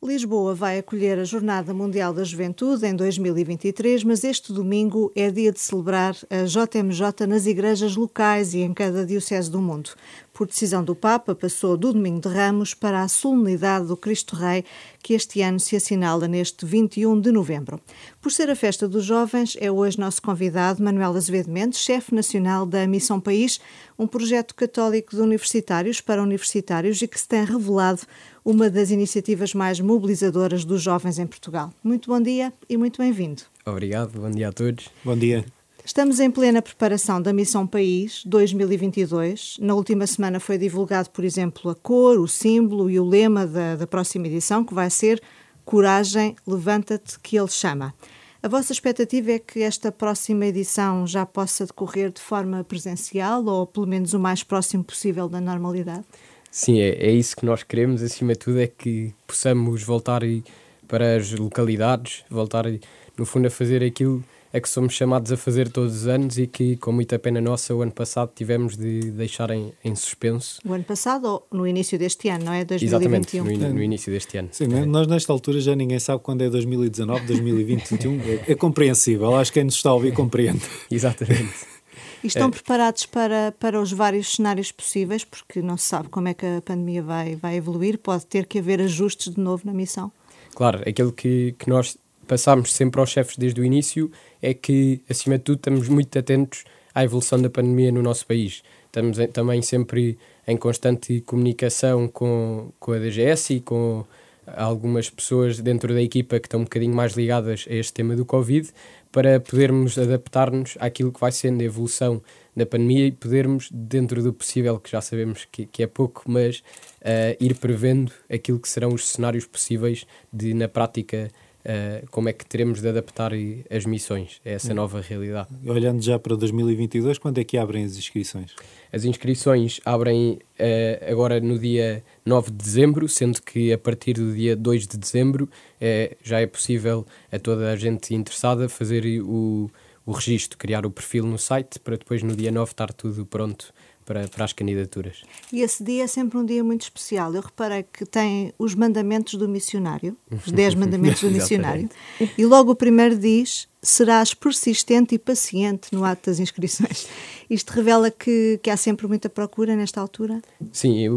Lisboa vai acolher a Jornada Mundial da Juventude em 2023, mas este domingo é dia de celebrar a JMJ nas igrejas locais e em cada diocese do mundo. Por decisão do Papa, passou do Domingo de Ramos para a solenidade do Cristo Rei, que este ano se assinala neste 21 de novembro. Por ser a festa dos jovens, é hoje nosso convidado Manuel Azevedo Mendes, chefe nacional da Missão País, um projeto católico de universitários para universitários e que se tem revelado uma das iniciativas mais mobilizadoras dos jovens em Portugal. Muito bom dia e muito bem-vindo. Obrigado, bom dia a todos. Bom dia. Estamos em plena preparação da Missão País 2022. Na última semana foi divulgado, por exemplo, a cor, o símbolo e o lema da próxima edição, que vai ser Coragem, Levanta-te, que ele chama. A vossa expectativa é que esta próxima edição já possa decorrer de forma presencial ou pelo menos o mais próximo possível da normalidade? Sim, é isso que nós queremos, acima de tudo, é que possamos voltar para as localidades, voltar, no fundo, a fazer aquilo a que somos chamados a fazer todos os anos e que, com muita pena nossa, o ano passado tivemos de deixar em suspenso. O ano passado ou no início deste ano, não é? 2021. Exatamente, no início deste ano. Sim, nós nesta altura já ninguém sabe quando é 2019, 2021, é compreensível, acho que quem nos está a ouvir compreende. Exatamente. E estão preparados para os vários cenários possíveis, porque não se sabe como é que a pandemia vai evoluir, pode ter que haver ajustes de novo na missão? Claro, aquilo que nós passámos sempre aos chefes desde o início é que, acima de tudo, estamos muito atentos à evolução da pandemia no nosso país. Estamos também sempre em constante comunicação com a DGS e com algumas pessoas dentro da equipa que estão um bocadinho mais ligadas a este tema do Covid, para podermos adaptar-nos àquilo que vai sendo a evolução da pandemia e podermos, dentro do possível, que já sabemos que é pouco, mas ir prevendo aquilo que serão os cenários possíveis de, na prática, como é que teremos de adaptar as missões a essa nova realidade. Olhando já para 2022, quando é que abrem as inscrições? As inscrições abrem agora no dia 9 de dezembro, sendo que a partir do dia 2 de dezembro já é possível a toda a gente interessada fazer o registro, criar o perfil no site, para depois no dia 9 estar tudo pronto para as candidaturas. E esse dia é sempre um dia muito especial. Eu reparei que tem os mandamentos do missionário, os 10 mandamentos do missionário, e logo o primeiro diz: serás persistente e paciente no ato das inscrições. Isto revela que há sempre muita procura nesta altura? Sim,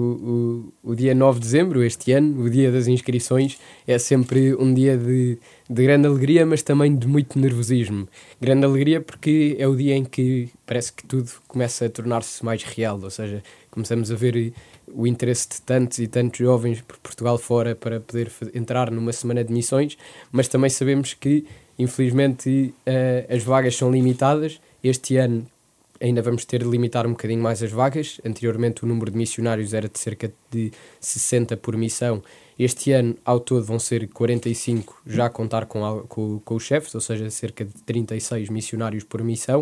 o dia 9 de dezembro, este ano, o dia das inscrições, é sempre um dia de grande alegria, mas também de muito nervosismo. Grande alegria porque é o dia em que parece que tudo começa a tornar-se mais real, ou seja, começamos a ver o interesse de tantos e tantos jovens por Portugal fora para poder entrar numa semana de missões, mas também sabemos que, infelizmente, as vagas são limitadas. Este ano ainda vamos ter de limitar um bocadinho mais as vagas. Anteriormente o número de missionários era de cerca de 60 por missão. Este ano, ao todo, vão ser 45, já a contar com os chefes, ou seja, cerca de 36 missionários por missão,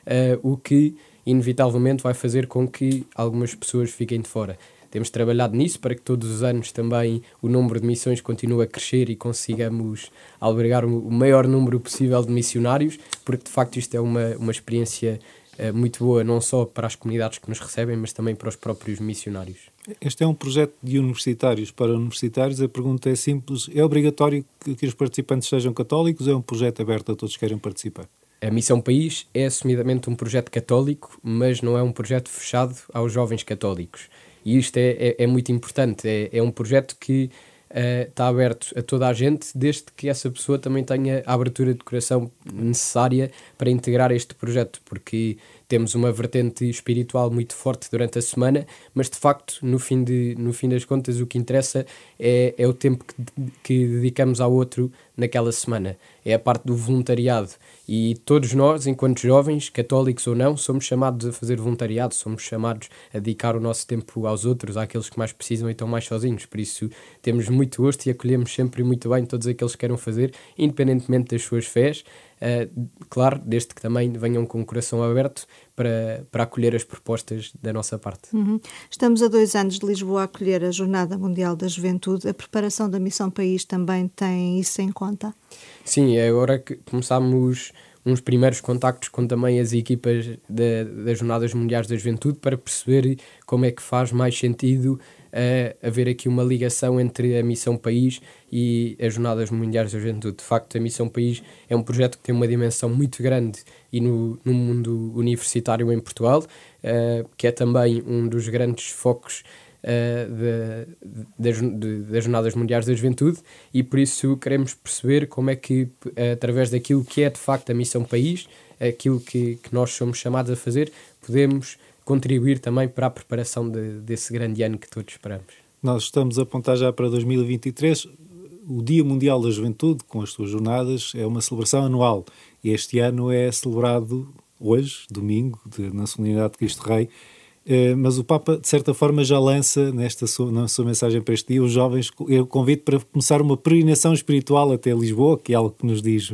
o que inevitavelmente vai fazer com que algumas pessoas fiquem de fora. Temos trabalhado nisso para que todos os anos também o número de missões continue a crescer e consigamos albergar o maior número possível de missionários, porque de facto isto é uma experiência muito boa, não só para as comunidades que nos recebem, mas também para os próprios missionários. Este é um projeto de universitários para universitários. A pergunta é simples: é obrigatório que os participantes sejam católicos ou é um projeto aberto a todos que querem participar? A Missão País é assumidamente um projeto católico, mas não é um projeto fechado aos jovens católicos. E isto é muito importante. É um projeto que está aberto a toda a gente, desde que essa pessoa também tenha a abertura de coração necessária para integrar este projeto, porque temos uma vertente espiritual muito forte durante a semana, mas de facto, no fim das contas, o que interessa é o tempo que dedicamos ao outro naquela semana. É a parte do voluntariado. E todos nós, enquanto jovens, católicos ou não, somos chamados a fazer voluntariado, somos chamados a dedicar o nosso tempo aos outros, àqueles que mais precisam e estão mais sozinhos. Por isso, temos muito gosto e acolhemos sempre muito bem todos aqueles que queiram fazer, independentemente das suas fés. Claro, desde que também venham com o coração aberto para acolher as propostas da nossa parte. Uhum. Estamos a 2 anos de Lisboa a acolher a Jornada Mundial da Juventude. A preparação da Missão País também tem isso em conta? Sim, é agora que começámos uns primeiros contactos com também as equipas das Jornadas Mundiais da Juventude para perceber como é que faz mais sentido haver aqui uma ligação entre a Missão País e as Jornadas Mundiais da Juventude. De facto, a Missão País é um projeto que tem uma dimensão muito grande e no mundo universitário em Portugal, que é também um dos grandes focos das Jornadas Mundiais da Juventude, e por isso queremos perceber como é que, através daquilo que é de facto a Missão País, aquilo que nós somos chamados a fazer, podemos contribuir também para a preparação desse grande ano que todos esperamos. Nós estamos a apontar já para 2023. O Dia Mundial da Juventude, com as suas jornadas, é uma celebração anual. E este ano é celebrado hoje, domingo, na solenidade de Cristo Rei. Mas o Papa, de certa forma, já lança na sua mensagem para este dia os jovens, eu convido para começar uma peregrinação espiritual até Lisboa, que é algo que nos diz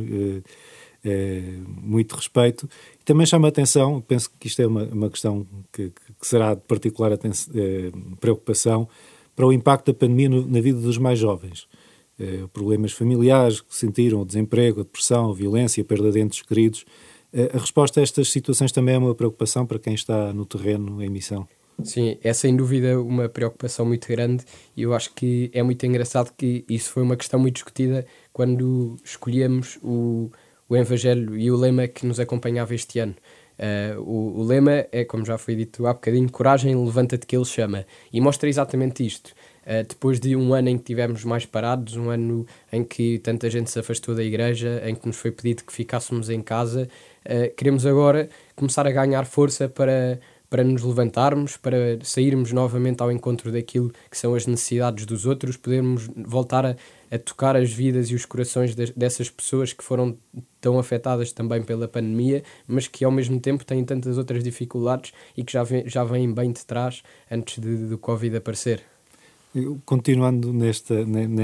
muito respeito. E também chama a atenção, penso que isto é uma questão que será de particular preocupação, para o impacto da pandemia na vida dos mais jovens. Problemas familiares que sentiram, o desemprego, a depressão, a violência, a perda de entes queridos. A resposta a estas situações também é uma preocupação para quem está no terreno em missão. Sim, é sem dúvida uma preocupação muito grande, e eu acho que é muito engraçado que isso foi uma questão muito discutida quando escolhemos o Evangelho e o lema que nos acompanhava este ano. O lema é, como já foi dito há bocadinho, coragem, levanta-te que ele chama, e mostra exatamente isto. Depois de um ano em que tivemos mais parados, um ano em que tanta gente se afastou da igreja, em que nos foi pedido que ficássemos em casa, queremos agora começar a ganhar força para nos levantarmos, para sairmos novamente ao encontro daquilo que são as necessidades dos outros, podermos voltar a tocar as vidas e os corações dessas pessoas que foram tão afetadas também pela pandemia, mas que ao mesmo tempo têm tantas outras dificuldades e que já vêm bem de trás antes do Covid aparecer. Continuando nesta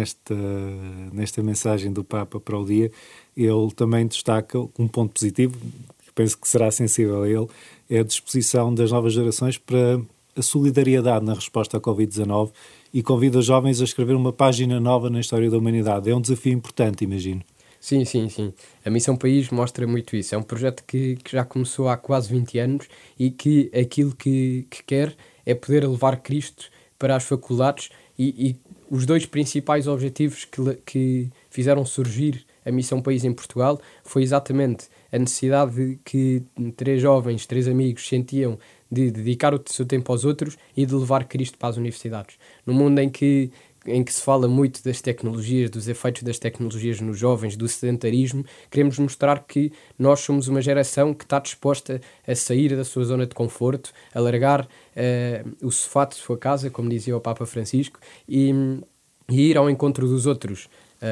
mensagem do Papa para o dia, ele também destaca um ponto positivo, que penso que será sensível a ele, é a disposição das novas gerações para a solidariedade na resposta à Covid-19, e convida os jovens a escrever uma página nova na história da humanidade. É um desafio importante, imagino. Sim. A Missão País mostra muito isso. É um projeto que já começou há quase 20 anos e que aquilo que quer é poder levar Cristo para as faculdades, e os dois principais objetivos que fizeram surgir a Missão País em Portugal foi exatamente a necessidade que 3 jovens, 3 amigos sentiam de dedicar o seu tempo aos outros e de levar Cristo para as universidades. No mundo em que se fala muito das tecnologias, dos efeitos das tecnologias nos jovens, do sedentarismo, queremos mostrar que nós somos uma geração que está disposta a sair da sua zona de conforto, a largar o sofá de sua casa, como dizia o Papa Francisco, e ir ao encontro dos outros.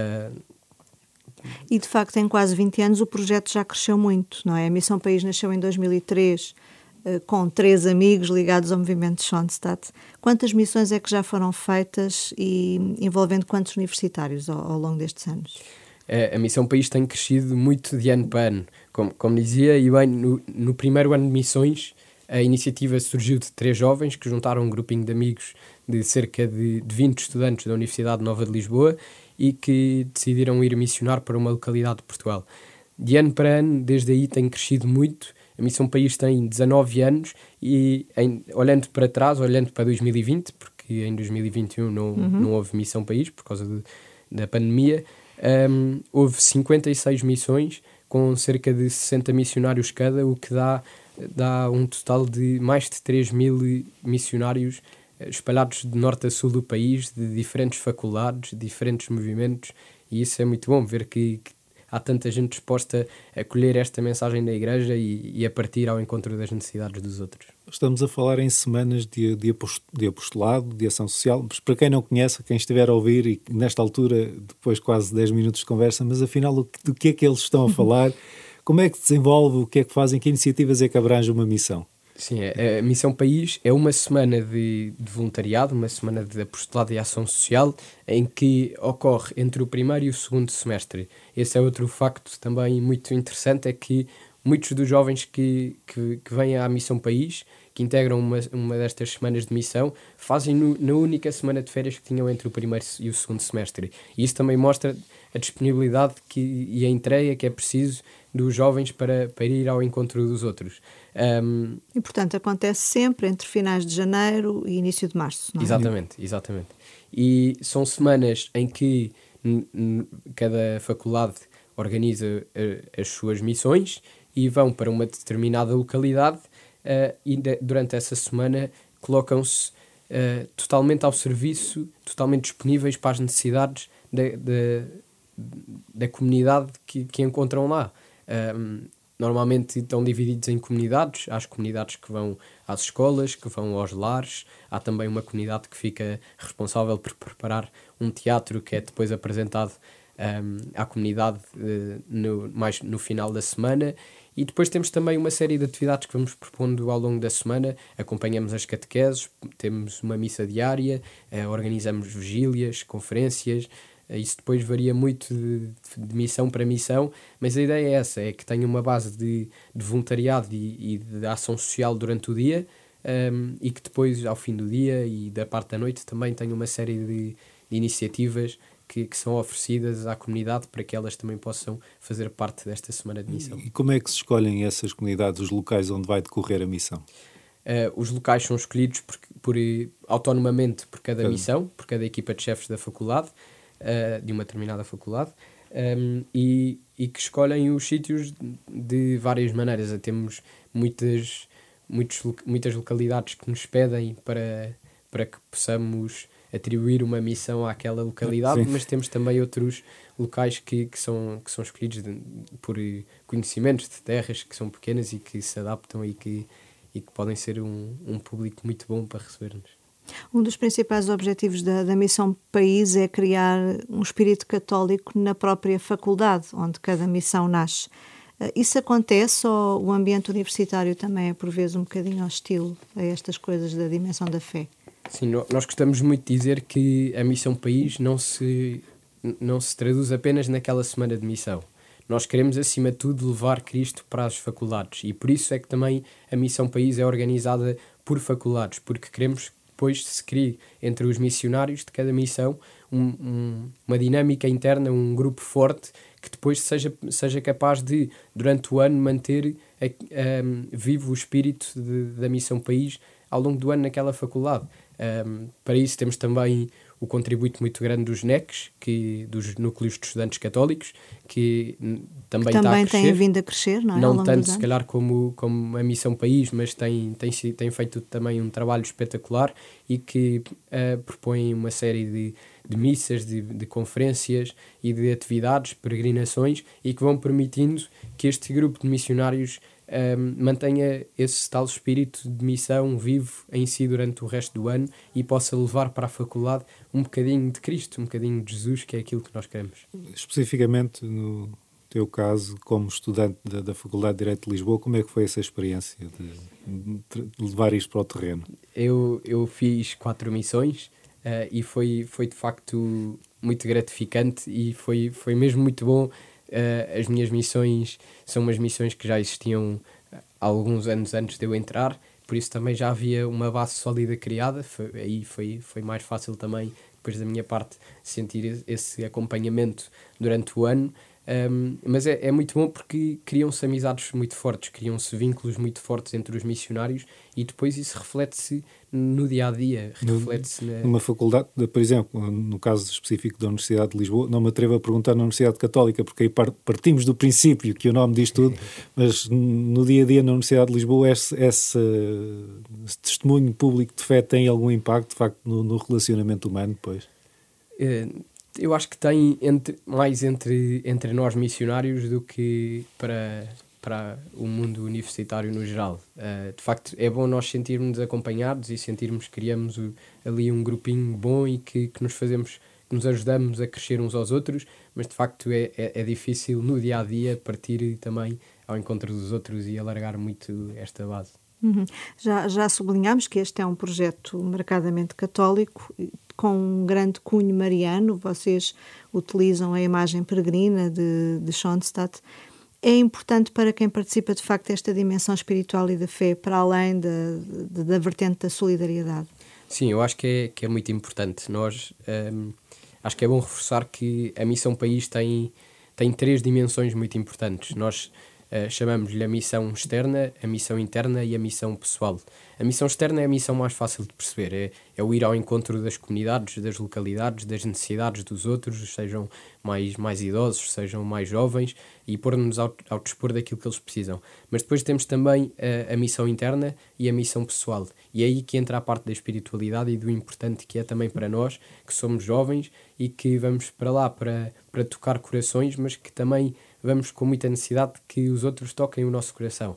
E, de facto, em quase 20 anos o projeto já cresceu muito, não é? A Missão País nasceu em 2003, com 3 amigos ligados ao movimento de Schoenstatt. Quantas missões é que já foram feitas e envolvendo quantos universitários ao longo destes anos? A Missão País tem crescido muito de ano para ano. Como dizia, e bem, no primeiro ano de missões, a iniciativa surgiu de 3 jovens que juntaram um grupinho de amigos de cerca de 20 estudantes da Universidade Nova de Lisboa e que decidiram ir missionar para uma localidade de Portugal. De ano para ano, desde aí, tem crescido muito. A Missão País tem 19 anos e, olhando para trás, olhando para 2020, porque em 2021 não houve Missão País por causa da pandemia, houve 56 missões com cerca de 60 missionários cada, o que dá um total de mais de 3.000 missionários espalhados de norte a sul do país, de diferentes faculdades, de diferentes movimentos, e isso é muito bom, ver que há tanta gente disposta a acolher esta mensagem da Igreja e a partir ao encontro das necessidades dos outros. Estamos a falar em semanas de apostolado, de ação social, mas para quem não conhece, quem estiver a ouvir, e nesta altura, depois quase 10 minutos de conversa, mas afinal do que é que eles estão a falar, como é que se desenvolve, o que é que fazem, que iniciativas é que abrange uma missão? Sim, a Missão País é uma semana de voluntariado, uma semana de apostolado e ação social, em que ocorre entre o primeiro e o segundo semestre. Esse é outro facto também muito interessante, é que muitos dos jovens que vêm à Missão País, que integram uma destas semanas de missão, fazem na única semana de férias que tinham entre o primeiro e o segundo semestre. E isso também mostra a disponibilidade e a entrega que é preciso dos jovens para ir ao encontro dos outros. E, portanto, acontece sempre entre finais de janeiro e início de março, não é? Exatamente. E são semanas em que cada faculdade organiza as suas missões e vão para uma determinada localidade e durante essa semana colocam-se totalmente ao serviço, totalmente disponíveis para as necessidades da comunidade que encontram lá. Normalmente estão divididos em comunidades. Há as comunidades que vão às escolas, que vão aos lares. Há também uma comunidade que fica responsável por preparar um teatro que é depois apresentado à comunidade mais no final da semana. E depois temos também uma série de atividades que vamos propondo ao longo da semana. Acompanhamos as catequeses, temos uma missa diária, organizamos vigílias, conferências. Isso depois varia muito de missão para missão, mas a ideia é essa, é que tenha uma base de voluntariado e de ação social durante o dia, e que depois, ao fim do dia e da parte da noite, também tenha uma série de iniciativas que são oferecidas à comunidade para que elas também possam fazer parte desta semana de missão. E como é que se escolhem essas comunidades, os locais onde vai decorrer a missão? Os locais são escolhidos autonomamente por cada missão, por cada equipa de chefes da faculdade, de uma determinada faculdade, e que escolhem os sítios de várias maneiras. Temos muitas localidades que nos pedem para que possamos atribuir uma missão àquela localidade. Sim. Mas temos também outros locais que são escolhidos por conhecimentos de terras que são pequenas e que se adaptam e que podem ser um público muito bom para receber-nos. Um dos principais objetivos da Missão País é criar um espírito católico na própria faculdade, onde cada missão nasce. Isso acontece ou o ambiente universitário também é, por vezes, um bocadinho hostil a estas coisas da dimensão da fé? Sim, nós gostamos muito de dizer que a Missão País não se traduz apenas naquela semana de missão. Nós queremos, acima de tudo, levar Cristo para as faculdades e por isso é que também a Missão País é organizada por faculdades, porque queremos que depois se crie entre os missionários de cada missão uma dinâmica interna, um grupo forte que depois seja capaz de, durante o ano, manter vivo o espírito da Missão País ao longo do ano naquela faculdade. Para isso temos também o contributo muito grande dos NECs, dos Núcleos de Estudantes Católicos, que também está a crescer. Têm vindo a crescer, não é? Não tanto, se calhar, como a Missão País, mas tem feito também um trabalho espetacular e que propõe uma série de missas, de conferências e de atividades, peregrinações, e que vão permitindo que este grupo de missionários mantenha esse tal espírito de missão vivo em si durante o resto do ano e possa levar para a faculdade um bocadinho de Cristo, um bocadinho de Jesus, que é aquilo que nós queremos. Especificamente no teu caso, como estudante da Faculdade de Direito de Lisboa, como é que foi essa experiência de levar isto para o terreno? Eu fiz 4 missões e foi de facto muito gratificante e foi mesmo muito bom. As minhas missões são umas missões que já existiam há alguns anos antes de eu entrar, por isso também já havia uma base sólida criada. Aí foi mais fácil também, depois da minha parte, sentir esse acompanhamento durante o ano. Mas é muito bom porque criam-se amizades muito fortes, criam-se vínculos muito fortes entre os missionários e depois isso reflete-se no dia-a-dia. Numa faculdade, por exemplo, no caso específico da Universidade de Lisboa, não me atrevo a perguntar na Universidade Católica, porque aí partimos do princípio que o nome diz tudo, mas no dia-a-dia na Universidade de Lisboa esse testemunho público de fé tem algum impacto, de facto, no relacionamento humano depois? Eu acho que tem mais entre nós missionários do que para o mundo universitário no geral. De facto, é bom nós sentirmos acompanhados e sentirmos que criamos ali um grupinho bom e que nos ajudamos a crescer uns aos outros, mas de facto é difícil no dia-a-dia partir também ao encontro dos outros e alargar muito esta base. Uhum. Já sublinhámos que este é um projeto marcadamente católico, com um grande cunho mariano. Vocês utilizam a imagem peregrina de Schoenstatt. É importante para quem participa, de facto, esta dimensão espiritual e da fé, para além da vertente da solidariedade? Sim, eu acho que é muito importante. Nós acho que é bom reforçar que a Missão País tem tem 3 dimensões muito importantes. Nós chamamos-lhe a missão externa, a missão interna e a missão pessoal. A missão externa é a missão mais fácil de perceber, é o ir ao encontro das comunidades, das localidades, das necessidades dos outros, sejam mais idosos, sejam mais jovens, e pôr-nos ao dispor daquilo que eles precisam. Mas depois temos também a missão interna e a missão pessoal, e é aí que entra a parte da espiritualidade e do importante que é também para nós, que somos jovens e que vamos para lá para tocar corações, mas que também vamos com muita necessidade de que os outros toquem o nosso coração.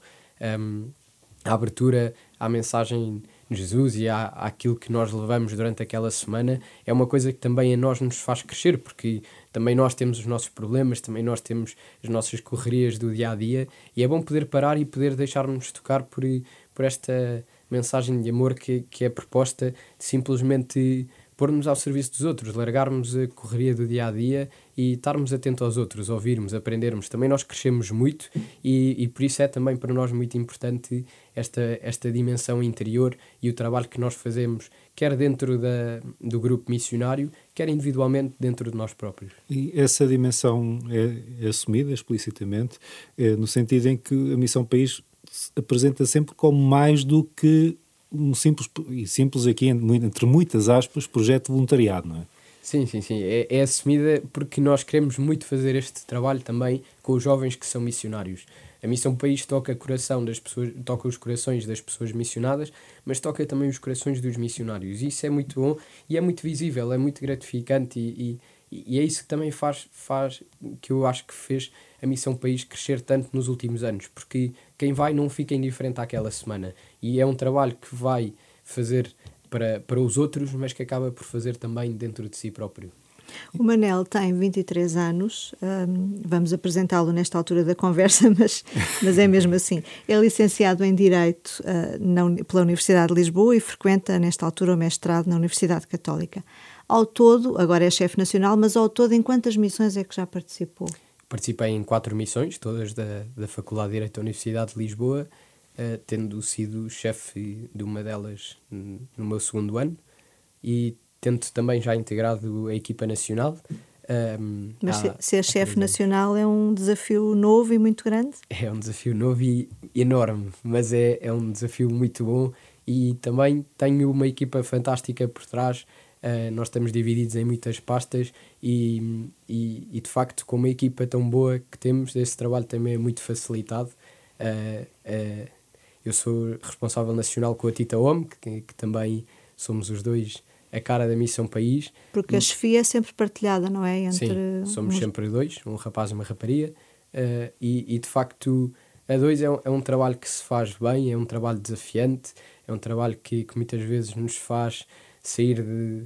A abertura à mensagem de Jesus e àquilo que nós levamos durante aquela semana é uma coisa que também a nós nos faz crescer, porque também nós temos os nossos problemas, também nós temos as nossas correrias do dia-a-dia, e é bom poder parar e poder deixar-nos tocar por esta mensagem de amor que é proposta de simplesmente pôr-nos ao serviço dos outros, largarmos a correria do dia-a-dia e estarmos atentos aos outros, ouvirmos, aprendermos. Também nós crescemos muito e por isso é também para nós muito importante esta dimensão interior e o trabalho que nós fazemos, quer dentro do grupo missionário, quer individualmente dentro de nós próprios. E essa dimensão é assumida explicitamente, no sentido em que a Missão País se apresenta sempre como mais do que um simples aqui, entre muitas aspas, projeto de voluntariado, não é? Sim. É assumida porque nós queremos muito fazer este trabalho também com os jovens que são missionários. A Missão País toca os corações das pessoas missionadas, mas toca também os corações dos missionários. Isso é muito bom e é muito visível, é muito gratificante e é isso que também faz que eu acho que fez a Missão País crescer tanto nos últimos anos, porque quem vai não fica indiferente àquela semana, e é um trabalho que vai fazer para os outros, mas que acaba por fazer também dentro de si próprio. O Manel tem 23 anos, vamos apresentá-lo nesta altura da conversa, mas é mesmo assim. É licenciado em Direito pela Universidade de Lisboa e frequenta, nesta altura, o mestrado na Universidade Católica. Ao todo, agora é chefe nacional, mas ao todo, em quantas missões é que já participou? Participei em 4 missões, todas da Faculdade de Direito da Universidade de Lisboa, tendo sido chefe de uma delas no meu 2º ano, e tendo também já integrado a equipa nacional. Mas ser chefe nacional é um desafio novo e muito grande? É um desafio novo e enorme, mas é um desafio muito bom, e também tenho uma equipa fantástica por trás. Nós estamos divididos em muitas pastas e de facto, com uma equipa tão boa que temos, esse trabalho também é muito facilitado. Eu sou responsável nacional com a Tita Home, que também somos os dois a cara da Missão País. Porque a chefia é sempre partilhada, não é? Sim, somos sempre 2, um rapaz e uma rapariga, e de facto a 2 é um trabalho que se faz bem, é um trabalho desafiante, é um trabalho que muitas vezes nos faz sair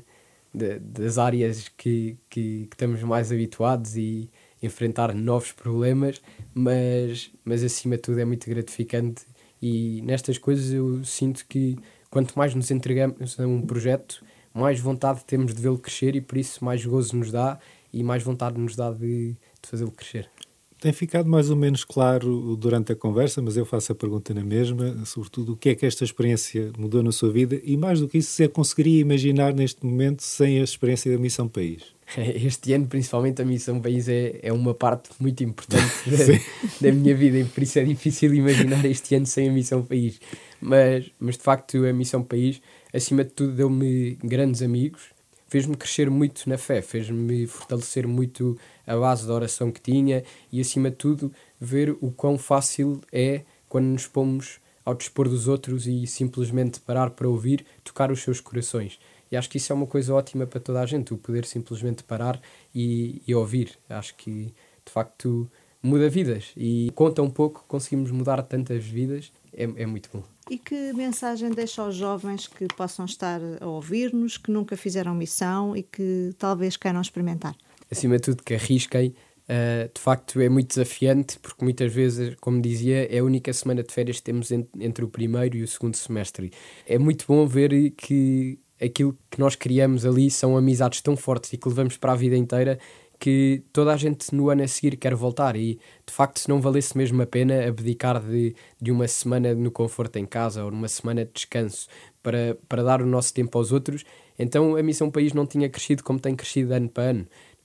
das áreas que estamos mais habituados e enfrentar novos problemas, mas acima de tudo é muito gratificante, e nestas coisas eu sinto que quanto mais nos entregamos a um projeto, mais vontade temos de vê-lo crescer, e por isso mais gozo nos dá e mais vontade nos dá de fazê-lo crescer. Tem ficado mais ou menos claro durante a conversa, mas eu faço a pergunta na mesma, sobretudo o que é que esta experiência mudou na sua vida, e mais do que isso, se a conseguiria imaginar neste momento sem a experiência da Missão País? Este ano, principalmente, a Missão País é uma parte muito importante da minha vida, e por isso é difícil imaginar este ano sem a Missão País. Mas de facto, a Missão País, acima de tudo, deu-me grandes amigos, fez-me crescer muito na fé, fez-me fortalecer muito a base da oração que tinha, e acima de tudo ver o quão fácil é quando nos pomos ao dispor dos outros e simplesmente parar para ouvir, tocar os seus corações. E acho que isso é uma coisa ótima para toda a gente, o poder simplesmente parar e ouvir. Acho que de facto muda vidas, e conta um pouco, conseguimos mudar tantas vidas, é muito bom. E que mensagem deixa aos jovens que possam estar a ouvir-nos, que nunca fizeram missão e que talvez queiram experimentar? Acima de tudo, que arrisquem. De facto é muito desafiante, porque muitas vezes, como dizia, é a única semana de férias que temos entre o primeiro e o 2º semestre. É muito bom ver que aquilo que nós criamos ali são amizades tão fortes e que levamos para a vida inteira, que toda a gente no ano a seguir quer voltar, e de facto, se não valesse mesmo a pena abdicar de uma semana no conforto em casa ou numa semana de descanso para dar o nosso tempo aos outros, então a Missão País não tinha crescido como tem crescido ano para ano.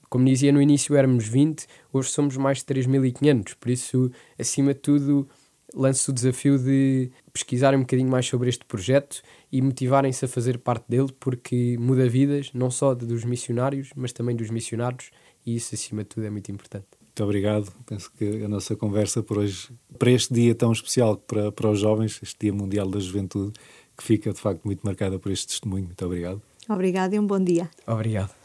Como dizia no início, éramos 20, hoje somos mais de 3.500, por isso, acima de tudo, lanço o desafio de pesquisarem um bocadinho mais sobre este projeto e motivarem-se a fazer parte dele, porque muda vidas, não só dos missionários, mas também dos missionados, e isso, acima de tudo, é muito importante. Muito obrigado. Penso que a nossa conversa por hoje, para este dia tão especial para os jovens, este Dia Mundial da Juventude, que fica, de facto, muito marcada por este testemunho. Muito obrigado. Obrigada e um bom dia. Obrigado.